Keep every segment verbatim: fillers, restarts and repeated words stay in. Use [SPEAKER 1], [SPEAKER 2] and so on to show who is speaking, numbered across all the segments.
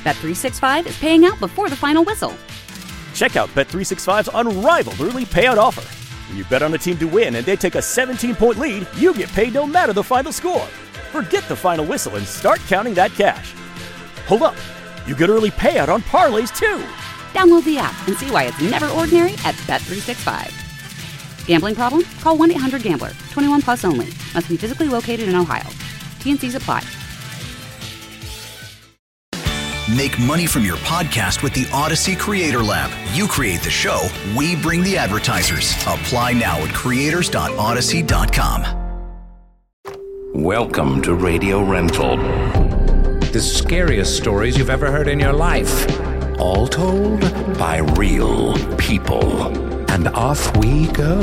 [SPEAKER 1] Bet three sixty-five is paying out before the final whistle.
[SPEAKER 2] Check out Bet three sixty-five's unrivaled early payout offer. When you bet on a team to win and they take a seventeen-point lead, you get paid no matter the final score. Forget the final whistle and start counting that cash. Hold up. You get early payout on parlays, too.
[SPEAKER 1] Download the app and see why it's never ordinary at Bet three sixty-five. Gambling problem? Call one eight hundred gambler. twenty-one plus only. Must be physically located in Ohio. T N Cs apply.
[SPEAKER 3] Make money from your podcast with the Odyssey Creator Lab. You create the show, we bring the advertisers. Apply now at creators dot odyssey dot com.
[SPEAKER 4] Welcome to Radio Rental. The scariest stories you've ever heard in your life. All told by real people. And off we go.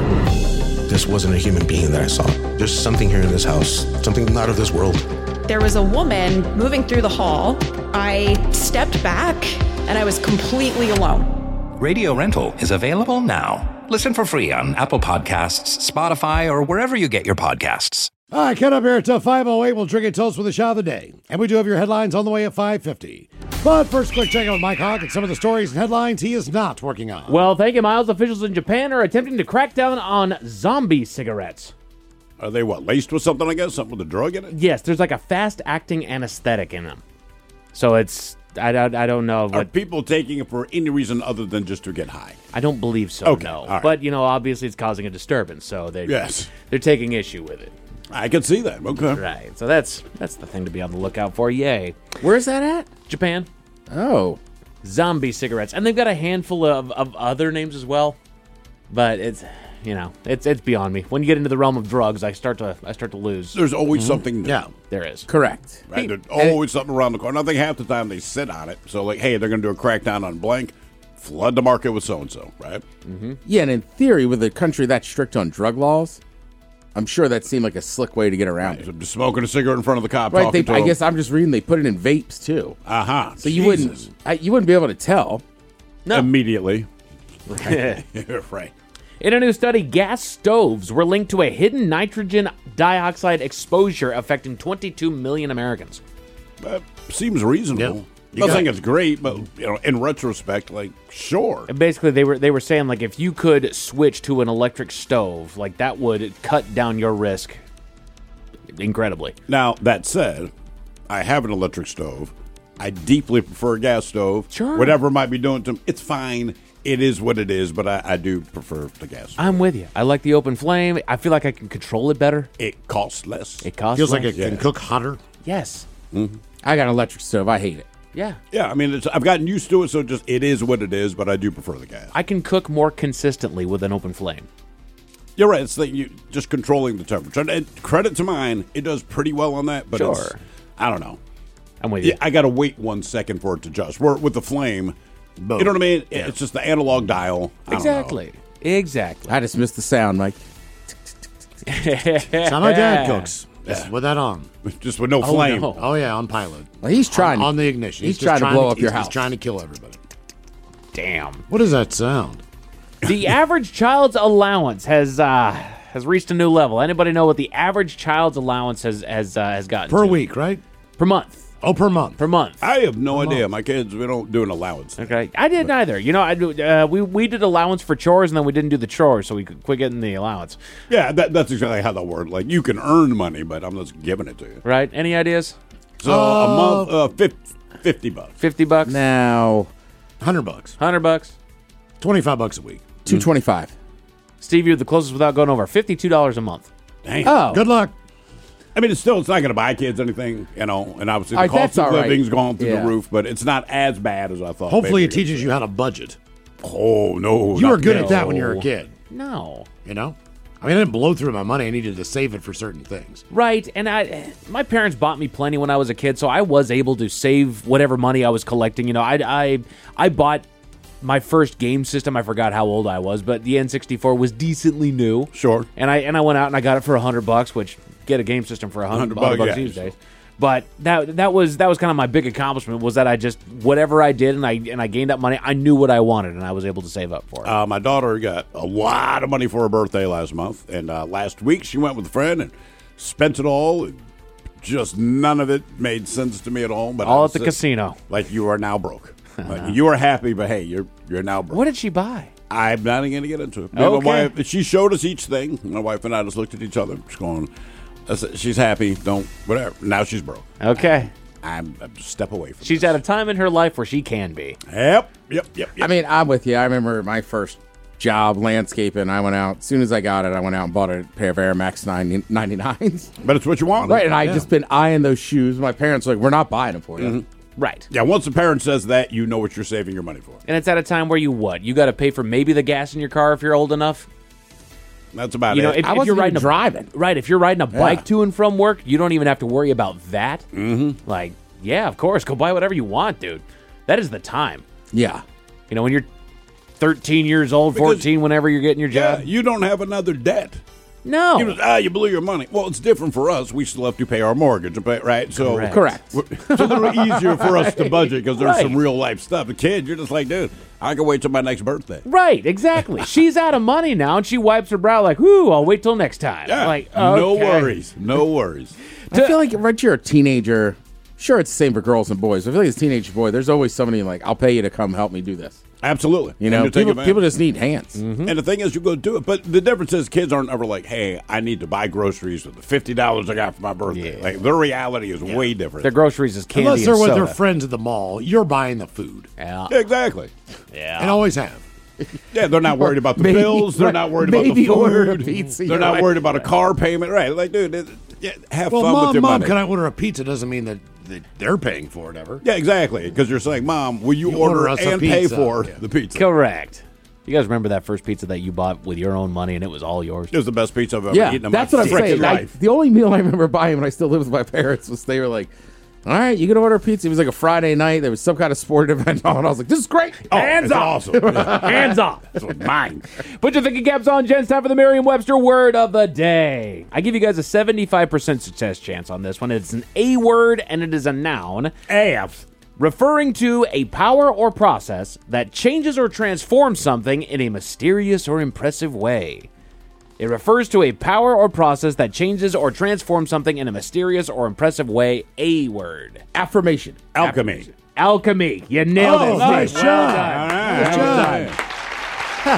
[SPEAKER 5] This wasn't a human being that I saw. There's something here in this house, something not of this world.
[SPEAKER 6] There was a woman moving through the hall. I stepped back and I was completely alone.
[SPEAKER 4] Radio Rental is available now. Listen for free on Apple Podcasts, Spotify, or wherever you get your podcasts.
[SPEAKER 7] Hi, Ken up here at five oh eight. We'll drink a toast with the shot of the day. And we do have your headlines on the way at five fifty. But first, quick check out with Mike Hawk and some of the stories and headlines he is not working on.
[SPEAKER 8] Well, thank you, Miles. Officials in Japan are attempting to crack down on zombie cigarettes.
[SPEAKER 9] Are they what, laced with something, I guess? Something with a drug in it?
[SPEAKER 8] Yes, there's like a fast-acting anesthetic in them. So it's, I, I, I don't know.
[SPEAKER 9] Are
[SPEAKER 8] what,
[SPEAKER 9] people taking it for any reason other than just to get high?
[SPEAKER 8] I don't believe so,
[SPEAKER 9] Okay,
[SPEAKER 8] no.
[SPEAKER 9] all right.
[SPEAKER 8] But, you know, obviously it's causing a disturbance, so they,
[SPEAKER 9] Yes.
[SPEAKER 8] they're taking issue with it.
[SPEAKER 9] I can see that. Okay.
[SPEAKER 8] Right, so that's that's the thing to be on the lookout for. Yay.
[SPEAKER 10] Where's that at?
[SPEAKER 8] Japan.
[SPEAKER 10] Oh.
[SPEAKER 8] Zombie cigarettes. And they've got a handful of, of other names as well. But it's, you know, it's it's beyond me. When you get into the realm of drugs, I start to I start to lose.
[SPEAKER 9] There's always mm-hmm. something new.
[SPEAKER 8] Yeah, there is.
[SPEAKER 10] Correct.
[SPEAKER 9] Right? There's always something around the corner. I think half the time they sit on it. So, like, hey, they're going to do a crackdown on blank. Flood the market with so-and-so, right?
[SPEAKER 10] Mm-hmm. Yeah, and in theory, with a country that strict on drug laws, I'm sure that seemed like a slick way to get around
[SPEAKER 9] right.
[SPEAKER 10] it.
[SPEAKER 9] So just smoking a cigarette in front of the cop.
[SPEAKER 10] Right. They,
[SPEAKER 9] to
[SPEAKER 10] I
[SPEAKER 9] him.
[SPEAKER 10] guess I'm just reading they put it in vapes too.
[SPEAKER 9] Uh huh.
[SPEAKER 10] So you wouldn't I, you wouldn't be able to tell.
[SPEAKER 8] No.
[SPEAKER 9] Immediately.
[SPEAKER 8] Right.
[SPEAKER 9] Right.
[SPEAKER 8] In a new study, gas stoves were linked to a hidden nitrogen dioxide exposure affecting twenty-two million Americans.
[SPEAKER 9] That seems reasonable.
[SPEAKER 7] Yep.
[SPEAKER 9] I'm not saying it's great, but you know, in retrospect, like sure.
[SPEAKER 8] And basically, they were they were saying like if you could switch to an electric stove, like that would cut down your risk incredibly.
[SPEAKER 9] Now that said, I have an electric stove. I deeply prefer a gas stove.
[SPEAKER 8] Sure.
[SPEAKER 9] Whatever it might be doing to me, it's fine. It is what it is, but I, I do prefer the gas stove.
[SPEAKER 8] I'm with you. I like the open flame. I feel like I can control it better.
[SPEAKER 9] It costs less.
[SPEAKER 8] It costs
[SPEAKER 7] Feels
[SPEAKER 8] less.
[SPEAKER 7] like it
[SPEAKER 9] Yeah.
[SPEAKER 7] can cook hotter.
[SPEAKER 8] Yes.
[SPEAKER 9] Mm-hmm.
[SPEAKER 10] I got an electric stove. I hate it.
[SPEAKER 8] Yeah.
[SPEAKER 9] Yeah, I mean, it's, I've gotten used to it, so just it is what it is, but I do prefer the gas.
[SPEAKER 8] I can cook more consistently with an open flame.
[SPEAKER 9] You're right. It's like you just controlling the temperature. And credit to mine, it does pretty well on that, but
[SPEAKER 8] Sure.
[SPEAKER 9] it's, I don't know.
[SPEAKER 8] I'm with you.
[SPEAKER 9] Yeah, I got to wait one second for it to adjust. Where with the flame,
[SPEAKER 7] Boom.
[SPEAKER 9] you know what I mean?
[SPEAKER 7] Yeah.
[SPEAKER 9] It's just the analog dial. I don't
[SPEAKER 8] Exactly. Exactly.
[SPEAKER 10] I just missed the sound, Mike.
[SPEAKER 7] That's how my dad cooks.
[SPEAKER 9] Yeah.
[SPEAKER 7] With that on.
[SPEAKER 9] know. Just with no flame.
[SPEAKER 8] no.
[SPEAKER 7] Oh, yeah, on pilot.
[SPEAKER 10] Well, he's trying
[SPEAKER 7] on,
[SPEAKER 10] to-
[SPEAKER 7] on the ignition.
[SPEAKER 10] he's
[SPEAKER 7] just
[SPEAKER 10] trying to blow up
[SPEAKER 7] he's-
[SPEAKER 10] your
[SPEAKER 7] he's
[SPEAKER 10] house.
[SPEAKER 7] trying to kill everybody.
[SPEAKER 8] Damn.
[SPEAKER 7] What is that sound?
[SPEAKER 8] The average child's allowance has uh, has reached a new level. Anybody know what the average child's allowance has has uh, has gotten
[SPEAKER 7] Per
[SPEAKER 8] to?
[SPEAKER 7] week, right?
[SPEAKER 8] Per month.
[SPEAKER 7] Oh, per month.
[SPEAKER 8] Per month.
[SPEAKER 9] I have no idea. My kids, we don't do an allowance.
[SPEAKER 8] Okay, I didn't either. You know, I do, uh, we we did allowance for chores, and then we didn't do the chores, so we could quit getting the allowance.
[SPEAKER 9] Yeah, that, that's exactly how that works. Like, you can earn money, but I'm just giving it to you.
[SPEAKER 8] Right? Any ideas?
[SPEAKER 9] So a month, uh, fifty, fifty bucks.
[SPEAKER 8] Fifty bucks.
[SPEAKER 10] Now,
[SPEAKER 7] one hundred bucks.
[SPEAKER 8] Hundred bucks.
[SPEAKER 7] twenty-five bucks a week.
[SPEAKER 10] two twenty-five.
[SPEAKER 8] Steve, you're the closest without going over. Fifty-two dollars a month.
[SPEAKER 9] Dang.
[SPEAKER 10] Oh,
[SPEAKER 7] Good luck.
[SPEAKER 9] I mean, it's still, it's not going to buy kids anything, you know, and obviously the
[SPEAKER 10] All right,
[SPEAKER 9] cost
[SPEAKER 10] that's
[SPEAKER 9] of
[SPEAKER 10] all right.
[SPEAKER 9] living's gone through
[SPEAKER 10] Yeah.
[SPEAKER 9] the roof, but it's not as bad as I thought.
[SPEAKER 7] Hopefully, it
[SPEAKER 9] Maybe.
[SPEAKER 7] teaches you how to budget.
[SPEAKER 9] Oh, no.
[SPEAKER 7] You
[SPEAKER 9] not
[SPEAKER 7] were good
[SPEAKER 9] yet.
[SPEAKER 7] at that when you were a kid,
[SPEAKER 8] No.
[SPEAKER 7] you know? I mean, I didn't blow through my money. I needed to save it for certain things.
[SPEAKER 8] Right, and I, my parents bought me plenty when I was a kid, so I was able to save whatever money I was collecting. You know, I, I, I bought my first game system. I forgot how old I was, but the N sixty-four was decently new.
[SPEAKER 9] Sure.
[SPEAKER 8] And I and I went out and I got it for a hundred bucks, which get a game system for a hundred bucks,
[SPEAKER 9] bucks, yeah.
[SPEAKER 8] these days. But that that was that was kind of my big accomplishment, was that I just whatever I did and I and I gained up money, I knew what I wanted and I was able to save up for it.
[SPEAKER 9] Uh, my daughter got a lot of money for her birthday last month, and uh, last week she went with a friend and spent it all. And just none of it made sense to me at all. But
[SPEAKER 8] All
[SPEAKER 9] I
[SPEAKER 8] at the
[SPEAKER 9] was just-
[SPEAKER 8] casino.
[SPEAKER 9] Like you are now broke. Like, you are happy, but hey, you're you're now broke.
[SPEAKER 8] What did she buy?
[SPEAKER 9] I'm not going to get into it. Me
[SPEAKER 8] Okay.
[SPEAKER 9] and my wife, she showed us each thing. My wife and I just looked at each other. She's going, I said, she's happy. Don't whatever. Now she's broke.
[SPEAKER 8] Okay.
[SPEAKER 9] I'm a step away from.
[SPEAKER 8] She's at a time in her life where she can be.
[SPEAKER 9] Yep. Yep. Yep.
[SPEAKER 10] I mean, I'm with you. I remember my first job landscaping. I went out as soon as I got it. I went out and bought a pair of Air Max ninety-nines.
[SPEAKER 9] But it's what you want,
[SPEAKER 10] right? And I
[SPEAKER 9] yeah.
[SPEAKER 10] just been eyeing those shoes. My parents were like, we're not buying them for you.
[SPEAKER 9] Mhm.
[SPEAKER 8] Right.
[SPEAKER 9] Yeah. Once the parent says that, you know what you're saving your money for.
[SPEAKER 8] And it's at a time where you what? You got to pay for maybe the gas in your car if you're old enough.
[SPEAKER 9] That's about
[SPEAKER 8] You know,
[SPEAKER 9] it.
[SPEAKER 8] if,
[SPEAKER 10] I
[SPEAKER 8] if
[SPEAKER 10] wasn't
[SPEAKER 8] you're
[SPEAKER 10] even
[SPEAKER 8] riding a,
[SPEAKER 10] driving.
[SPEAKER 8] right? If you're riding a bike
[SPEAKER 10] Yeah.
[SPEAKER 8] to and from work, you don't even have to worry about that.
[SPEAKER 9] Mm-hmm.
[SPEAKER 8] Like, yeah, of course, go buy whatever you want, dude. That is the time.
[SPEAKER 10] Yeah.
[SPEAKER 8] You know, when you're thirteen years old,
[SPEAKER 9] Because-
[SPEAKER 8] fourteen, whenever you're getting your
[SPEAKER 9] Yeah,
[SPEAKER 8] job.
[SPEAKER 9] you don't have another debt.
[SPEAKER 8] No.
[SPEAKER 9] You know, ah, you blew your money. Well, it's different for us. We still have to pay our mortgage, and pay- right? So
[SPEAKER 8] Correct.
[SPEAKER 10] Correct.
[SPEAKER 9] It's a little easier for us to budget because there's
[SPEAKER 8] Right.
[SPEAKER 9] some real life stuff. A kid, you're just like, dude, I can wait till my next birthday.
[SPEAKER 8] Right, exactly. She's out of money now, and she wipes her brow like, "Whoo, I'll wait till next time."
[SPEAKER 9] Yeah,
[SPEAKER 8] Like,
[SPEAKER 9] no
[SPEAKER 8] okay.
[SPEAKER 9] worries, no worries.
[SPEAKER 10] I feel like once you're a teenager, sure, it's the same for girls and boys. I feel like as a teenage boy, there's always somebody like, I'll pay you to come help me do this.
[SPEAKER 9] Absolutely,
[SPEAKER 10] You
[SPEAKER 9] And
[SPEAKER 10] know,
[SPEAKER 9] you take
[SPEAKER 10] people,
[SPEAKER 9] advantage.
[SPEAKER 10] people just need hands.
[SPEAKER 9] And the thing is, you go do it. But the difference is, kids aren't ever like, "Hey, I need to buy groceries with the fifty dollars I got for my birthday."
[SPEAKER 8] Yeah.
[SPEAKER 9] Like their reality is way different.
[SPEAKER 8] Their groceries is candy
[SPEAKER 7] Unless they're
[SPEAKER 8] and
[SPEAKER 7] with
[SPEAKER 8] soda.
[SPEAKER 7] their friends at the mall, you're buying the food.
[SPEAKER 8] Yeah,
[SPEAKER 9] exactly.
[SPEAKER 8] yeah.
[SPEAKER 7] And always have.
[SPEAKER 9] Yeah, they're not worried about the
[SPEAKER 10] Maybe-
[SPEAKER 9] bills. They're
[SPEAKER 10] right,
[SPEAKER 9] not worried about the
[SPEAKER 10] maybe order a
[SPEAKER 9] food.
[SPEAKER 10] pizza,
[SPEAKER 9] They're
[SPEAKER 10] you're
[SPEAKER 9] not
[SPEAKER 10] right.
[SPEAKER 9] worried about a car payment. Right? Like, dude, it, yeah, have
[SPEAKER 7] Well,
[SPEAKER 9] fun
[SPEAKER 7] mom,
[SPEAKER 9] with your
[SPEAKER 7] mom,
[SPEAKER 9] money.
[SPEAKER 7] can I order a pizza? Doesn't mean that, that they're paying for it ever.
[SPEAKER 9] Yeah, exactly. Because you're saying, "Mom, will you,
[SPEAKER 7] You
[SPEAKER 9] order,
[SPEAKER 7] order us a
[SPEAKER 9] and pay
[SPEAKER 7] pizza."
[SPEAKER 9] for
[SPEAKER 7] Yeah.
[SPEAKER 9] the pizza?"
[SPEAKER 8] Correct. You guys remember that first pizza that you bought with your own money and it was all yours?
[SPEAKER 9] It was the best pizza I've ever
[SPEAKER 10] Yeah,
[SPEAKER 9] eaten in
[SPEAKER 10] that's
[SPEAKER 9] my
[SPEAKER 10] what I'm
[SPEAKER 9] freaking
[SPEAKER 10] saying. I,
[SPEAKER 9] life.
[SPEAKER 10] the only meal I remember buying when I still lived with my parents was they were like, "All right, you can order pizza." It was like a Friday night. There was some kind of sporting event on. I was like, "This is great."
[SPEAKER 9] Oh,
[SPEAKER 8] Hands
[SPEAKER 9] it's
[SPEAKER 8] up.
[SPEAKER 9] awesome. Yeah.
[SPEAKER 8] Hands off.
[SPEAKER 9] This was mine.
[SPEAKER 8] Put your thinking caps on, Jen. It's time for the Merriam-Webster word of the day. I give you guys a seventy-five percent success chance on this one. It's an A word and it is a noun.
[SPEAKER 9] Abs.
[SPEAKER 8] Referring to a power or process that changes or transforms something in a mysterious or impressive way. It refers to a power or process that changes or transforms something in a mysterious or impressive way. A word.
[SPEAKER 10] Affirmation.
[SPEAKER 9] Alchemy.
[SPEAKER 8] Alchemy. You nailed
[SPEAKER 7] Oh,
[SPEAKER 8] it.
[SPEAKER 7] nice
[SPEAKER 8] Steve.
[SPEAKER 7] job.
[SPEAKER 8] Well done.
[SPEAKER 9] All right.
[SPEAKER 7] Good
[SPEAKER 9] Well
[SPEAKER 7] job.
[SPEAKER 9] done.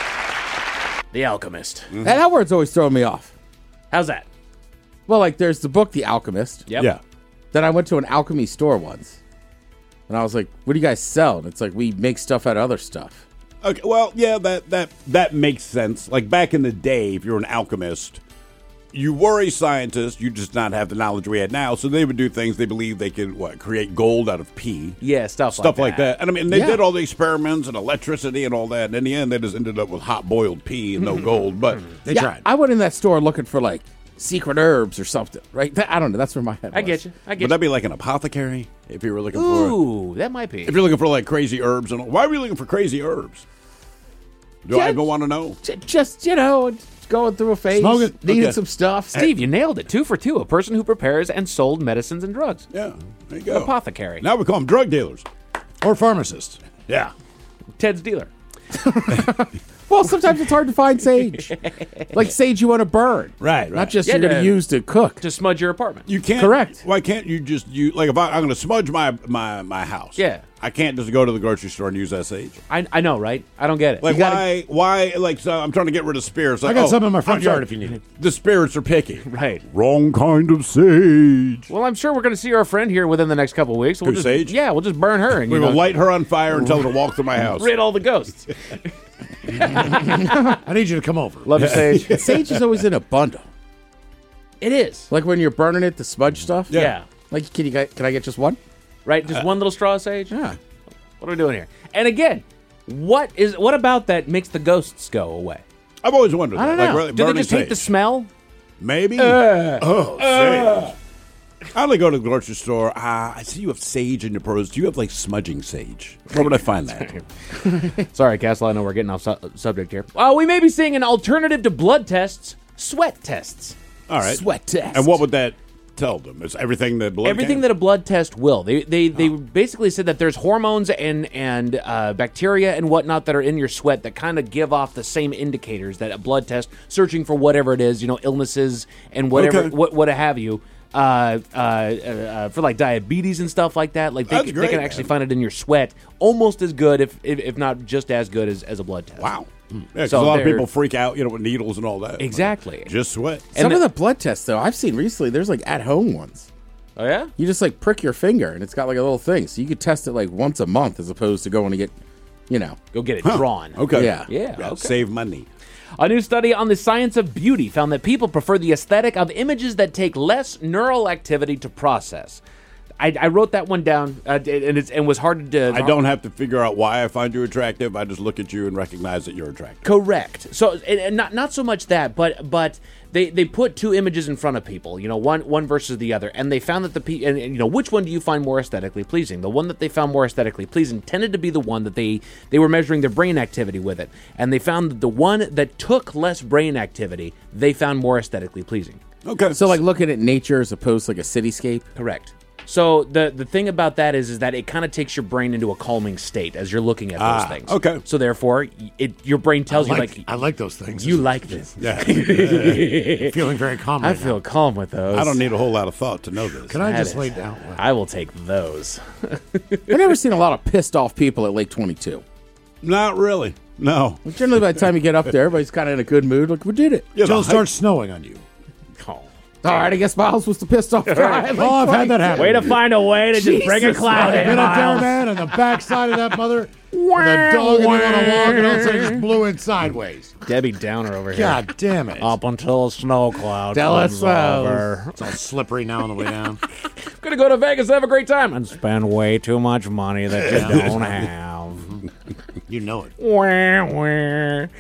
[SPEAKER 8] The Alchemist.
[SPEAKER 10] And that word's always throwing me off.
[SPEAKER 8] How's that?
[SPEAKER 10] Well, like there's the book The Alchemist.
[SPEAKER 8] Yep.
[SPEAKER 9] Yeah.
[SPEAKER 10] Then I went to an alchemy store once. And I was like, "What do you guys sell?" And it's like, "We make stuff out of other stuff."
[SPEAKER 9] Okay. Well, yeah, that that that makes sense. Like back in the day, if you're an alchemist, you were a scientist. You just not have the knowledge we had now. So they would do things. They believe they could what create gold out of pee.
[SPEAKER 8] Yeah, stuff,
[SPEAKER 9] Stuff
[SPEAKER 8] like
[SPEAKER 9] like that. And I mean, they
[SPEAKER 10] Yeah.
[SPEAKER 9] did all the experiments and electricity and all that. And in the end, they just ended up with hot boiled pee and no gold. But
[SPEAKER 7] They
[SPEAKER 10] yeah,
[SPEAKER 7] tried.
[SPEAKER 10] I went in that store looking for like secret herbs or something, right? That- I don't know. That's where my head
[SPEAKER 8] I
[SPEAKER 10] was.
[SPEAKER 8] get you. I get
[SPEAKER 9] would that be like an apothecary if you were looking
[SPEAKER 8] you.
[SPEAKER 9] for?
[SPEAKER 8] Ooh, that might be.
[SPEAKER 9] If you're looking for like crazy herbs and all, why are we looking for crazy herbs? Do I
[SPEAKER 10] Yeah.
[SPEAKER 9] even want to know?
[SPEAKER 10] J- Just, you know, going through a phase,
[SPEAKER 7] Smoke it.
[SPEAKER 10] needing
[SPEAKER 9] Okay.
[SPEAKER 10] some stuff.
[SPEAKER 8] Steve, you nailed it. Two for two. A person who prepares and sold medicines and drugs.
[SPEAKER 9] Yeah, there you go.
[SPEAKER 8] Apothecary.
[SPEAKER 9] Now we call them drug dealers.
[SPEAKER 7] Or pharmacist.
[SPEAKER 9] Yeah.
[SPEAKER 8] Ted's dealer.
[SPEAKER 10] Well, sometimes it's hard to find sage. Like sage you want to burn.
[SPEAKER 9] Right, right.
[SPEAKER 10] Not just
[SPEAKER 8] Yeah,
[SPEAKER 10] you're going
[SPEAKER 8] to-
[SPEAKER 10] to use to cook.
[SPEAKER 8] To smudge your apartment.
[SPEAKER 9] You can't.
[SPEAKER 10] Correct.
[SPEAKER 9] Why can't you just you like if I, I'm going to smudge my, my my house?
[SPEAKER 8] Yeah.
[SPEAKER 9] I can't just go to the grocery store and use that sage.
[SPEAKER 8] I, I know, right? I don't get it.
[SPEAKER 9] Like
[SPEAKER 8] You gotta-
[SPEAKER 9] why why like so I'm trying to get rid of spirits. Like,
[SPEAKER 7] I got
[SPEAKER 9] oh,
[SPEAKER 7] some in my front
[SPEAKER 9] I'm sorry,
[SPEAKER 7] yard if you need it.
[SPEAKER 9] The spirits are picky.
[SPEAKER 8] Right.
[SPEAKER 9] Wrong kind of sage.
[SPEAKER 8] Well, I'm sure we're going to see our friend here within the next couple of weeks. We'll
[SPEAKER 9] Who,
[SPEAKER 8] just,
[SPEAKER 9] Sage?
[SPEAKER 8] Yeah, we'll just burn her and
[SPEAKER 9] We
[SPEAKER 8] you
[SPEAKER 9] will
[SPEAKER 8] know,
[SPEAKER 9] light her on fire and tell her to walk through my house.
[SPEAKER 8] rid all the ghosts.
[SPEAKER 7] I need you to come over.
[SPEAKER 8] Love you, Sage.
[SPEAKER 10] Sage is always in a bundle.
[SPEAKER 8] It is.
[SPEAKER 10] Like when you're burning it to smudge stuff.
[SPEAKER 8] Yeah.
[SPEAKER 10] Like, can you get, can I get just one?
[SPEAKER 8] Right? Just one little straw of sage?
[SPEAKER 10] Yeah.
[SPEAKER 8] What are we doing here? And again, what is what about that makes the ghosts go away?
[SPEAKER 9] I've always wondered.
[SPEAKER 8] I don't
[SPEAKER 9] that.
[SPEAKER 8] know.
[SPEAKER 9] Like, really,
[SPEAKER 8] Do they
[SPEAKER 9] burning
[SPEAKER 8] just hate the
[SPEAKER 9] sage.
[SPEAKER 8] smell?
[SPEAKER 9] Maybe.
[SPEAKER 8] Uh,
[SPEAKER 9] oh, sage. I only go to the grocery store. Ah, I see you have sage in your produce. Do you have like smudging sage? Where would I find that?
[SPEAKER 8] Sorry, Castle. I know we're getting off su- subject here. Uh, we may be seeing an alternative to blood tests: sweat tests.
[SPEAKER 9] All right.
[SPEAKER 10] Sweat test.
[SPEAKER 9] And what would that tell them? It's everything that blood.
[SPEAKER 8] Everything
[SPEAKER 9] can?
[SPEAKER 8] that a blood test will. They they they basically said that there's hormones and and uh, bacteria and whatnot that are in your sweat that kind of give off the same indicators that a blood test, searching for whatever it is, you know, illnesses and whatever
[SPEAKER 9] Okay.
[SPEAKER 8] what what have you. uh, uh, uh, for like diabetes and stuff like that. Like they,
[SPEAKER 9] That's
[SPEAKER 8] can,
[SPEAKER 9] great,
[SPEAKER 8] they can actually
[SPEAKER 9] man.
[SPEAKER 8] find it in your sweat, almost as good, if if, if not just as good as, as a blood test.
[SPEAKER 9] Wow. Yeah, 'cause
[SPEAKER 8] So
[SPEAKER 9] a lot of
[SPEAKER 8] they're-
[SPEAKER 9] people freak out, you know, with needles and all that.
[SPEAKER 8] Exactly.
[SPEAKER 9] Just sweat.
[SPEAKER 8] And
[SPEAKER 10] Some
[SPEAKER 8] the-
[SPEAKER 10] of the blood tests, though, I've seen recently, there's like at-home ones.
[SPEAKER 8] Oh yeah.
[SPEAKER 10] You just like prick your finger, and it's got like a little thing, so you could test it like once a month as opposed to going to get, you know,
[SPEAKER 8] Go get it
[SPEAKER 9] Huh.
[SPEAKER 8] drawn.
[SPEAKER 9] Okay.
[SPEAKER 10] Yeah.
[SPEAKER 8] Yeah.
[SPEAKER 9] Yeah,
[SPEAKER 8] Okay.
[SPEAKER 9] Save money.
[SPEAKER 8] A new study on the science of beauty found that people prefer the aesthetic of images that take less neural activity to process. I, I wrote that one down, uh, and it's and was hard to.
[SPEAKER 9] I don't have to figure out why I find you attractive. I just look at you and recognize that you're attractive.
[SPEAKER 8] Correct. So, and, and not not so much that, but but they, they put two images in front of people, you know, one one versus the other, and they found that the pe- and, and you know, which one do you find more aesthetically pleasing? The one that they found more aesthetically pleasing tended to be the one that they they were measuring their brain activity with it, and they found that the one that took less brain activity they found more aesthetically pleasing.
[SPEAKER 9] Okay.
[SPEAKER 10] so like looking at nature as opposed to like a cityscape.
[SPEAKER 8] Correct. So the the thing about that is is that it kind of takes your brain into a calming state as you're looking at those
[SPEAKER 9] Ah,
[SPEAKER 8] things.
[SPEAKER 9] okay.
[SPEAKER 8] So therefore, it your brain tells
[SPEAKER 7] I
[SPEAKER 8] you
[SPEAKER 7] like,
[SPEAKER 8] like
[SPEAKER 7] I like those things.
[SPEAKER 8] you like this.
[SPEAKER 9] yeah.
[SPEAKER 7] feeling very calm.
[SPEAKER 8] I
[SPEAKER 7] right
[SPEAKER 8] feel
[SPEAKER 7] now.
[SPEAKER 8] calm with those.
[SPEAKER 9] I don't need a whole lot of thought to know this.
[SPEAKER 7] Can I
[SPEAKER 8] That
[SPEAKER 7] just
[SPEAKER 8] is-
[SPEAKER 7] lay down?
[SPEAKER 8] I will take those.
[SPEAKER 10] I've never seen a lot of pissed off people at Lake twenty-two.
[SPEAKER 9] Not really. No.
[SPEAKER 10] Generally, by the time you get up there, everybody's kind of in a good mood. Like, we did it.
[SPEAKER 9] Yeah,
[SPEAKER 7] Until
[SPEAKER 9] the
[SPEAKER 7] it starts snowing on you.
[SPEAKER 8] Oh.
[SPEAKER 10] All right, I guess Miles was the pissed off guy.
[SPEAKER 7] Oh, I've had that happen.
[SPEAKER 8] Way to find a way to just bring a cloud
[SPEAKER 7] I've
[SPEAKER 8] in,
[SPEAKER 7] been up there,
[SPEAKER 8] Miles.
[SPEAKER 7] man, on the backside of that mother with a dog and they want to walk, and all of a sudden it just blew in sideways.
[SPEAKER 8] Debbie Downer over here.
[SPEAKER 7] God damn it.
[SPEAKER 8] Up until a snow cloud
[SPEAKER 10] Tell
[SPEAKER 8] comes
[SPEAKER 10] us so.
[SPEAKER 8] over.
[SPEAKER 7] It's all slippery now on the way down.
[SPEAKER 8] Gonna go to Vegas, have a great time, and spend way too much money that you don't have.
[SPEAKER 7] You know it.
[SPEAKER 8] Wah, wah.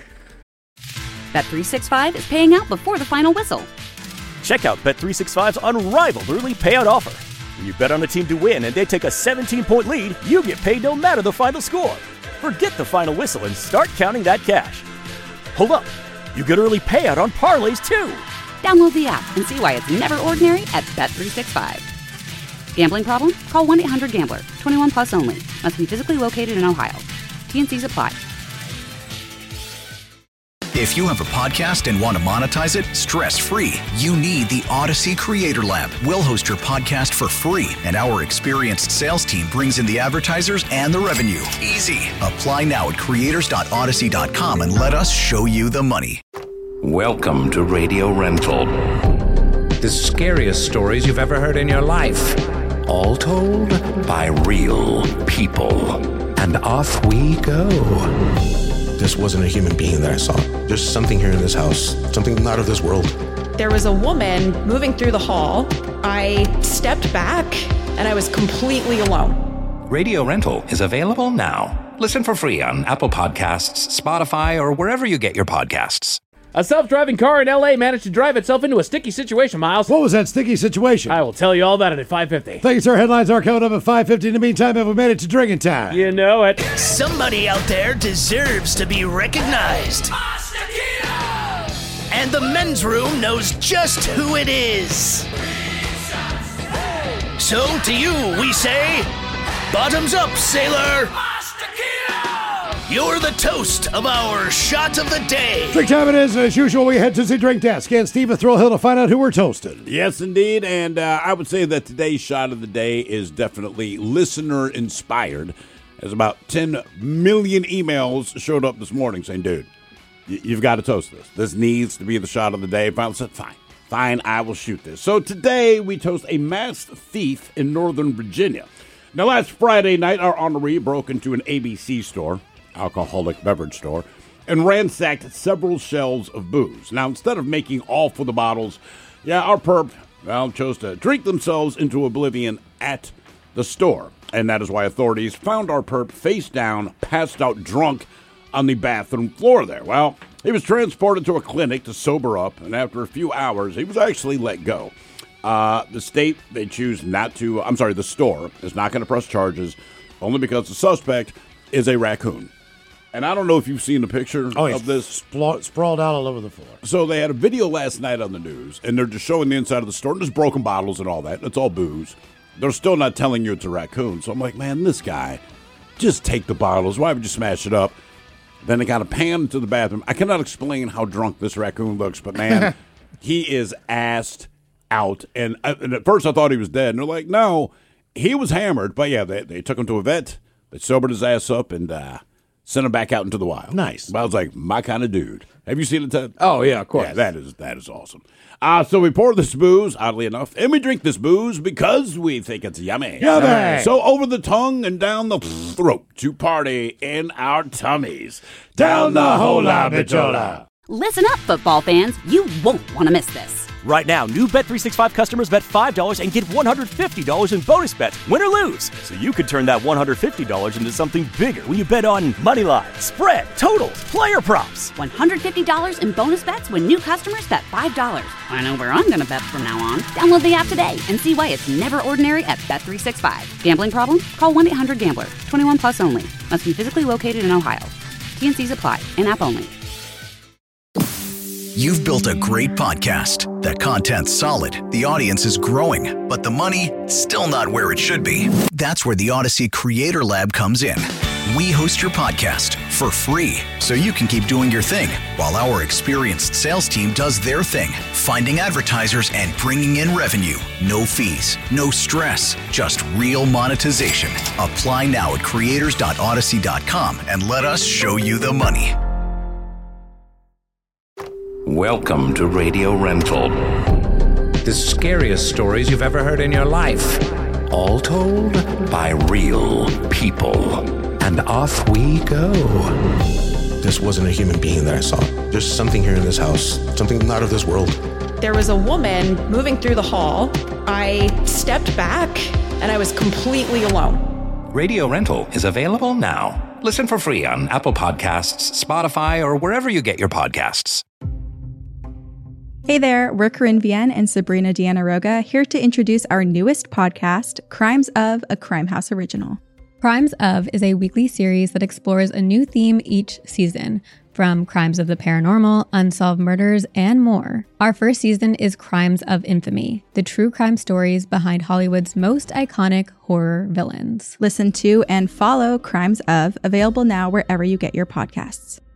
[SPEAKER 1] Bet three sixty-five is paying out before the final whistle.
[SPEAKER 2] Check out Bet three sixty-five's unrivaled early payout offer. When you bet on a team to win and they take a seventeen-point lead, you get paid no matter the final score. Forget the final whistle and start counting that cash. Hold up. You get early payout on parlays too.
[SPEAKER 1] Download the app and see why it's never ordinary at Bet three sixty-five. Gambling problem? Call one eight hundred gambler. twenty-one plus only. Must be physically located in Ohio. T N Cs apply.
[SPEAKER 3] If you have a podcast and want to monetize it stress-free, you need the Odyssey Creator Lab. We'll host your podcast for free, and our experienced sales team brings in the advertisers and the revenue. Easy. Apply now at creators dot odyssey dot com and let us show you the money.
[SPEAKER 4] Welcome to Radio Rental. The scariest stories you've ever heard in your life. All told by real people. And off we go.
[SPEAKER 5] This wasn't a human being that I saw. There's something here in this house, something not of this world.
[SPEAKER 6] There was a woman moving through the hall. I stepped back and I was completely alone.
[SPEAKER 4] Radio Rental is available now. Listen for free on Apple Podcasts, Spotify, or wherever you get your podcasts.
[SPEAKER 8] A self-driving car in L A managed to drive itself into a sticky situation, Miles.
[SPEAKER 7] What was that sticky situation?
[SPEAKER 8] I will tell you all about it at five fifty.
[SPEAKER 7] Thank you, sir. Headlines are coming up at five fifty. In the meantime, have we made it to drinking time?
[SPEAKER 8] You know it.
[SPEAKER 11] Somebody out there deserves to be recognized. And the men's room knows just who it is. So to you, we say, bottoms up, sailor. You're the toast of our shot of the day.
[SPEAKER 7] Drink time it is, and as usual, we head to the drink desk. And Steve at Thrill Hill to find out who we're toasting.
[SPEAKER 9] Yes, indeed. And uh, I would say that today's shot of the day is definitely listener inspired, as about ten million emails showed up this morning saying, dude, y- you've got to toast this. This needs to be the shot of the day. Finally said, fine, fine, I will shoot this. So today we toast a masked thief in Northern Virginia. Now, last Friday night, our honoree broke into an A B C store, alcoholic beverage store, and ransacked several shelves of booze. Now, instead of making off with the bottles, yeah, our perp, well, chose to drink themselves into oblivion at the store. And that is why authorities found our perp face down, passed out drunk on the bathroom floor there. Well, he was transported to a clinic to sober up, and after a few hours, he was actually let go. Uh, the state, they choose not to, I'm sorry, the store is not going to press charges, only because the suspect is a raccoon. And I don't know if you've seen the picture
[SPEAKER 7] Oh,
[SPEAKER 9] of this.
[SPEAKER 7] Spla- sprawled out all over the floor.
[SPEAKER 9] So they had a video last night on the news, and they're just showing the inside of the store, and there's broken bottles and all that. It's all booze. They're still not telling you it's a raccoon. So I'm like, man, this guy, just take the bottles. Why would you smash it up? Then they got a pan into the bathroom. I cannot explain how drunk this raccoon looks, but man, he is assed out. And, I, and at first I thought he was dead. And they're like, no, he was hammered. But, yeah, they, they took him to a vet. They sobered his ass up and uh, sent him back out into the wild.
[SPEAKER 7] Nice.
[SPEAKER 9] But I was like, my kind of dude. Have you seen it, Ted?
[SPEAKER 10] Oh, yeah, of course.
[SPEAKER 9] Yeah, that is that is awesome. Uh, so we pour this booze, oddly enough, and we drink this booze because we think it's yummy.
[SPEAKER 7] Yummy.
[SPEAKER 9] So over the tongue and down the throat to party in our tummies. Down the hola bichola.
[SPEAKER 1] Listen up, football fans. You won't want to miss this.
[SPEAKER 2] Right now, new Bet three sixty-five customers bet five dollars and get one hundred fifty dollars in bonus bets, win or lose. So you could turn that one hundred fifty dollars into something bigger when you bet on money line, spread, totals, player props.
[SPEAKER 1] one hundred fifty dollars in bonus bets when new customers bet five dollars. I know where I'm going to bet from now on. Download the app today and see why it's never ordinary at Bet three sixty-five. Gambling problem? Call one eight hundred gambler. twenty-one plus only. Must be physically located in Ohio. T N Cs apply. In-app only.
[SPEAKER 3] You've built a great podcast. That content's solid, the audience is growing, but the money, still not where it should be. That's where the Odyssey Creator Lab comes in. We host your podcast for free, so you can keep doing your thing, while our experienced sales team does their thing, finding advertisers and bringing in revenue. No fees, no stress, just real monetization. Apply now at creators dot odyssey dot com and let us show you the money.
[SPEAKER 4] Welcome to Radio Rental. The scariest stories you've ever heard in your life. All told by real people. And off we go.
[SPEAKER 5] This wasn't a human being that I saw. There's something here in this house, something not of this world.
[SPEAKER 6] There was a woman moving through the hall. I stepped back and I was completely alone.
[SPEAKER 4] Radio Rental is available now. Listen for free on Apple Podcasts, Spotify, or wherever you get your podcasts.
[SPEAKER 12] Hey there, we're Corinne Vienne and Sabrina Deanna Roga, here to introduce our newest podcast, Crimes of, a Crime House original.
[SPEAKER 13] Crimes of is a weekly series that explores a new theme each season, from crimes of the paranormal, unsolved murders, and more. Our first season is Crimes of Infamy, the true crime stories behind Hollywood's most iconic horror villains.
[SPEAKER 12] Listen to and follow Crimes of, available now wherever you get your podcasts.